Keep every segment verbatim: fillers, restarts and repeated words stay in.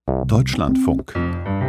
Deutschlandfunk.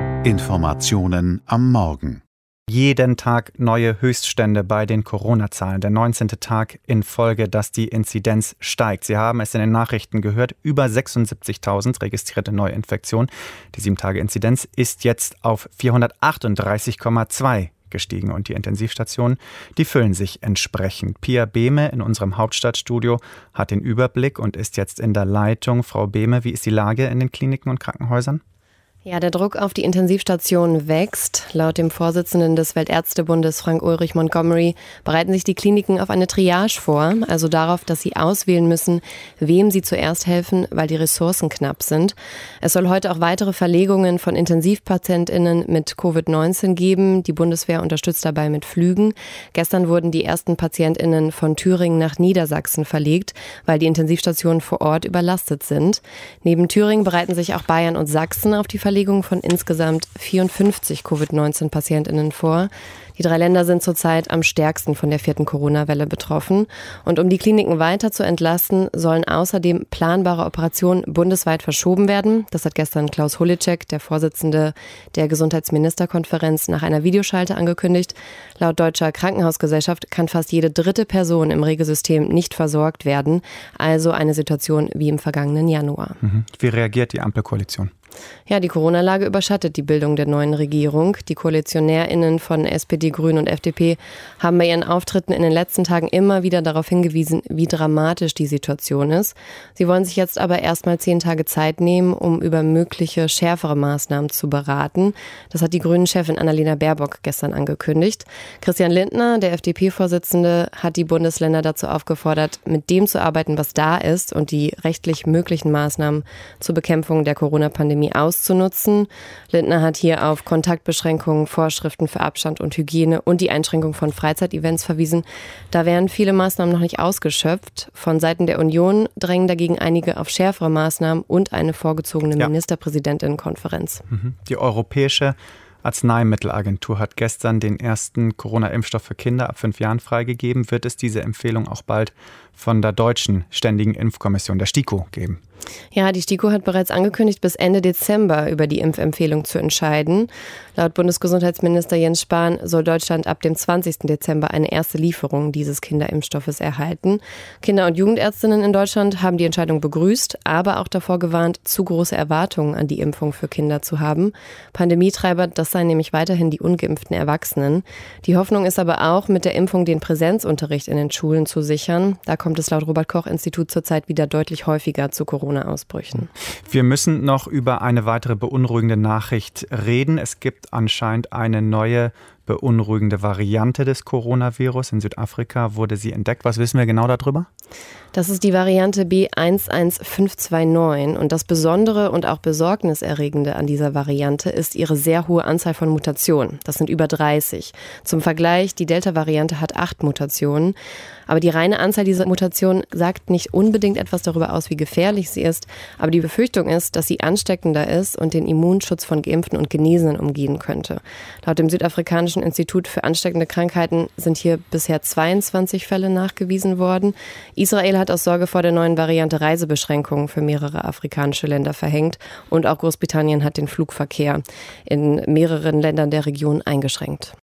Informationen am Morgen. Jeden Tag neue Höchststände bei den Corona-Zahlen. Der neunzehnte Tag in Folge, dass die Inzidenz steigt. Sie haben es in den Nachrichten gehört, über sechsundsiebzigtausend registrierte Neuinfektionen. Die sieben-Tage-Inzidenz ist jetzt auf vierhundertachtunddreißig Komma zwei gestiegen und die Intensivstationen, die füllen sich entsprechend. Pia Behme in unserem Hauptstadtstudio hat den Überblick und ist jetzt in der Leitung. Frau Behme, wie ist die Lage in den Kliniken und Krankenhäusern? Ja, der Druck auf die Intensivstationen wächst. Laut dem Vorsitzenden des Weltärztebundes Frank-Ulrich Montgomery bereiten sich die Kliniken auf eine Triage vor, also darauf, dass sie auswählen müssen, wem sie zuerst helfen, weil die Ressourcen knapp sind. Es soll heute auch weitere Verlegungen von IntensivpatientInnen mit Covid neunzehn geben. Die Bundeswehr unterstützt dabei mit Flügen. Gestern wurden die ersten PatientInnen von Thüringen nach Niedersachsen verlegt, weil die Intensivstationen vor Ort überlastet sind. Neben Thüringen bereiten sich auch Bayern und Sachsen auf die Verlegung von insgesamt vierundfünfzig Covid neunzehn PatientInnen vor. Die drei Länder sind zurzeit am stärksten von der vierten Corona-Welle betroffen. Und um die Kliniken weiter zu entlasten, sollen außerdem planbare Operationen bundesweit verschoben werden. Das hat gestern Klaus Holleczek, der Vorsitzende der Gesundheitsministerkonferenz, nach einer Videoschalte angekündigt. Laut Deutscher Krankenhausgesellschaft kann fast jede dritte Person im Regelsystem nicht versorgt werden. Also eine Situation wie im vergangenen Januar. Wie reagiert die Ampelkoalition? Ja, die Corona-Lage überschattet die Bildung der neuen Regierung. Die KoalitionärInnen von S P D, Grünen und F D P haben bei ihren Auftritten in den letzten Tagen immer wieder darauf hingewiesen, wie dramatisch die Situation ist. Sie wollen sich jetzt aber erstmal zehn Tage Zeit nehmen, um über mögliche schärfere Maßnahmen zu beraten. Das hat die Grünen-Chefin Annalena Baerbock gestern angekündigt. Christian Lindner, der F D P-Vorsitzende, hat die Bundesländer dazu aufgefordert, mit dem zu arbeiten, was da ist und die rechtlich möglichen Maßnahmen zur Bekämpfung der Corona-Pandemie auszunutzen. Lindner hat hier auf Kontaktbeschränkungen, Vorschriften für Abstand und Hygiene und die Einschränkung von Freizeitevents verwiesen. Da wären viele Maßnahmen noch nicht ausgeschöpft. Von Seiten der Union drängen dagegen einige auf schärfere Maßnahmen und eine vorgezogene Ja. Ministerpräsidentinnenkonferenz. Mhm. Die Europäische Arzneimittelagentur hat gestern den ersten Corona-Impfstoff für Kinder ab fünf Jahren freigegeben. Wird es diese Empfehlung auch bald von der deutschen Ständigen Impfkommission, der STIKO, geben? Ja, die STIKO hat bereits angekündigt, bis Ende Dezember über die Impfempfehlung zu entscheiden. Laut Bundesgesundheitsminister Jens Spahn soll Deutschland ab dem zwanzigsten Dezember eine erste Lieferung dieses Kinderimpfstoffes erhalten. Kinder- und Jugendärztinnen in Deutschland haben die Entscheidung begrüßt, aber auch davor gewarnt, zu große Erwartungen an die Impfung für Kinder zu haben. Pandemietreiber, das seien nämlich weiterhin die ungeimpften Erwachsenen. Die Hoffnung ist aber auch, mit der Impfung den Präsenzunterricht in den Schulen zu sichern. Da kommt es laut Robert-Koch-Institut zurzeit wieder deutlich häufiger zu Corona-Ausbrüchen. Wir müssen noch über eine weitere beunruhigende Nachricht reden. Es gibt anscheinend eine neue beunruhigende Variante des Coronavirus. In Südafrika wurde sie entdeckt. Was wissen wir genau darüber? Das ist die Variante B eins eins fünf zwei neun und das Besondere und auch Besorgniserregende an dieser Variante ist ihre sehr hohe Anzahl von Mutationen. Das sind über dreißig. Zum Vergleich, die Delta-Variante hat acht Mutationen. Aber die reine Anzahl dieser Mutationen sagt nicht unbedingt etwas darüber aus, wie gefährlich sie ist. Aber die Befürchtung ist, dass sie ansteckender ist und den Immunschutz von Geimpften und Genesenen umgehen könnte. Laut dem südafrikanischen Institut für ansteckende Krankheiten sind hier bisher zweiundzwanzig Fälle nachgewiesen worden. Israel hat aus Sorge vor der neuen Variante Reisebeschränkungen für mehrere afrikanische Länder verhängt und auch Großbritannien hat den Flugverkehr in mehreren Ländern der Region eingeschränkt.